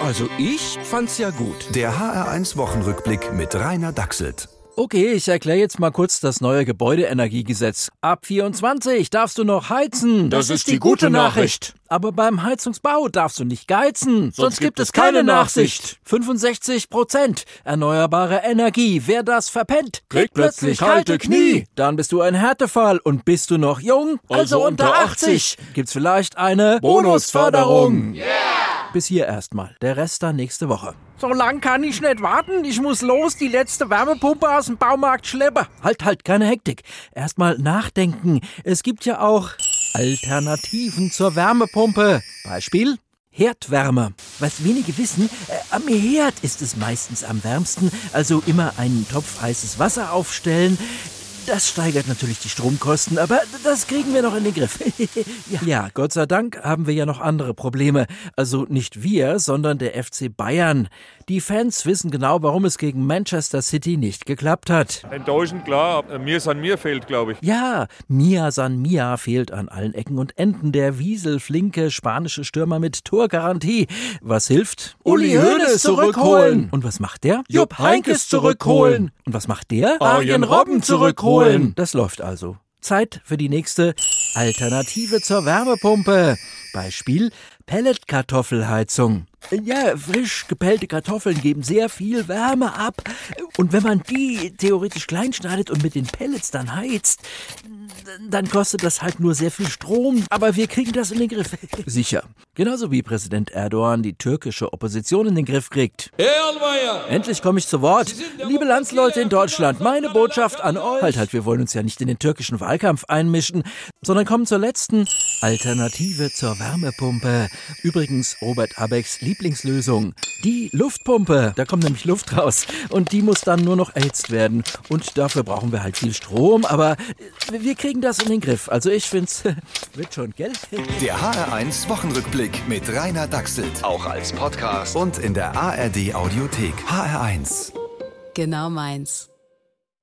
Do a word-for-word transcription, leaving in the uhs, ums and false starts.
Also ich fand's ja gut. Der H R eins Wochenrückblick mit Rainer Dachselt. Okay, ich erkläre jetzt mal kurz das neue Gebäudeenergiegesetz. Ab vierundzwanzig darfst du noch heizen. Das ist die gute Nachricht. Aber beim Heizungsbau darfst du nicht geizen. Sonst gibt es keine Nachsicht. fünfundsechzig Prozent erneuerbare Energie. Wer das verpennt, Kriegt plötzlich kalte Knie. Dann bist du ein Härtefall. Und bist du noch jung, Also unter achtzig, gibt's vielleicht eine Bonusförderung. Yeah! Bis hier erstmal. Der Rest dann nächste Woche. So lang kann ich nicht warten. Ich muss los, die letzte Wärmepumpe aus dem Baumarkt schleppen. Halt, halt, keine Hektik. Erstmal nachdenken. Es gibt ja auch Alternativen zur Wärmepumpe. Beispiel Herdwärme. Was wenige wissen, äh, am Herd ist es meistens am wärmsten. Also immer einen Topf heißes Wasser aufstellen. Das steigert natürlich die Stromkosten, aber das kriegen wir noch in den Griff. ja. ja, Gott sei Dank haben wir ja noch andere Probleme. Also nicht wir, sondern der F C Bayern. Die Fans wissen genau, warum es gegen Manchester City nicht geklappt hat. Enttäuschend, klar. Mir San Mir fehlt, glaube ich. Ja, Mia San Mia fehlt an allen Ecken und Enden. Der wieselflinke spanische Stürmer mit Torgarantie. Was hilft? Uli Hoeneß zurückholen. Und was macht der? Jupp Heynckes zurückholen. Und was macht der? Arjen Robben zurückholen. Das läuft also. Zeit für die nächste Alternative zur Wärmepumpe. Beispiel Pelletkartoffelheizung. Ja, frisch gepellte Kartoffeln geben sehr viel Wärme ab. Und wenn man die theoretisch klein schneidet und mit den Pellets dann heizt, dann kostet das halt nur sehr viel Strom. Aber wir kriegen das in den Griff. Sicher. Genauso wie Präsident Erdogan die türkische Opposition in den Griff kriegt. Herr Allmeier! Endlich komme ich zu Wort. Liebe Landsleute in Deutschland, meine Botschaft an euch. Halt, halt, wir wollen uns ja nicht in den türkischen Wahlkampf einmischen, sondern kommen zur letzten Alternative zur Wärmepumpe. Übrigens Robert Habecks Lieblingslösung. Die Luftpumpe. Da kommt nämlich Luft raus. Und die muss dann nur noch erhitzt werden. Und dafür brauchen wir halt viel Strom. Aber wir kriegen das in den Griff. Also ich find's, wird schon, gell? Der H R eins Wochenrückblick mit Rainer Dachselt. Auch als Podcast. Und in der A R D Audiothek. H R eins. Genau meins.